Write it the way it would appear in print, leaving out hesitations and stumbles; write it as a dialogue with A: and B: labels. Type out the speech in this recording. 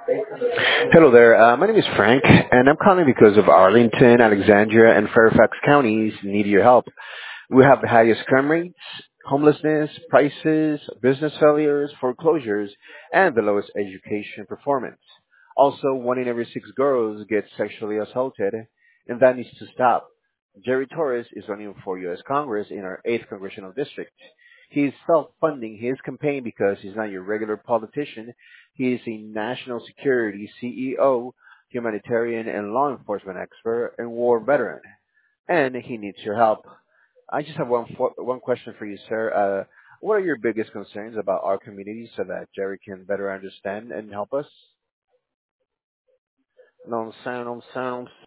A: Hello there. My name is Frank, and I'm calling because of Arlington, Alexandria, and Fairfax counties need your help. We have the highest crime rates, homelessness, prices, business failures, foreclosures, and the lowest education performance. Also, one in every six girls gets sexually assaulted, and that needs to stop. Jerry Torres is running for U.S. Congress in our 8th Congressional District. He's self-funding his campaign because he's not your regular politician. He is a national security CEO, humanitarian and law enforcement expert, and war veteran. And he needs your help. I just have one question for you, sir. What are your biggest concerns about our community so that Jerry can better understand and help us? No sound, no sound.